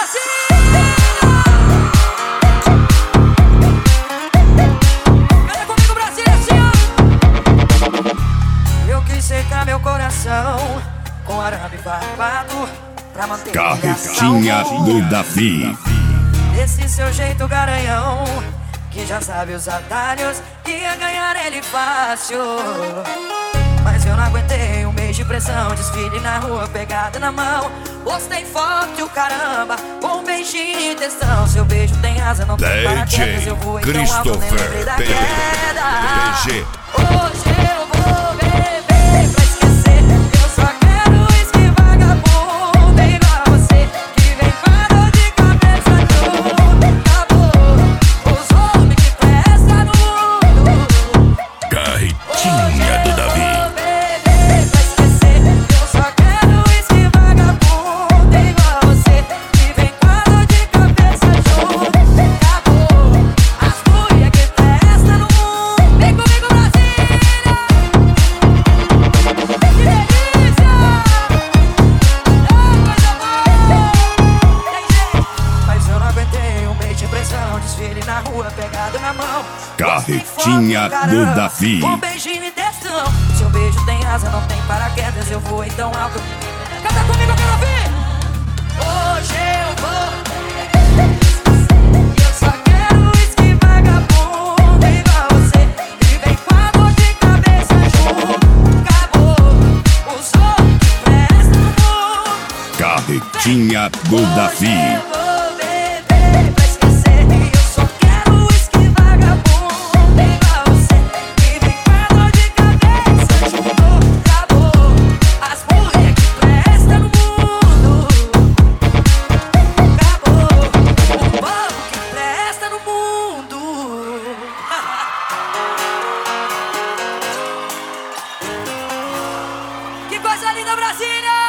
Canta comigo, Brasília, assim, ó. Eu quis secar meu coração com arame farpado pra manter Carretinha do Davi. esse seu jeito garanhão, que já sabe os atalhos, ia ganhar ele fácil. Mas eu não aguentei um mês de pressão, desfile na rua, pegada na mão. Postei forte o caramba, com um beijinho e textão. Seu beijo tem asa, não tem paraquedas. Eu vou então alto, nem lembrei da queda. PG. Hoje eu vou beber pra esquecer. Eu só quero uísque vagabundo igual você, que vem com dor de cabeça tudo. Acabou os homens que presta no mundo. Carretinha do Davi. Desfile na rua, pegado na mão. Carretinha do Davi. Com beijinho e textão. Seu beijo tem asa, não tem paraquedas. Eu vou então alto. Canta comigo, eu quero ouvir. Hoje eu vou. Eu só quero uísque vagabundo igual você, que vem com a dor de cabeça junto. Acabou os homens que prestam no mundo. Carretinha do Davi. Que coisa linda, Brasília!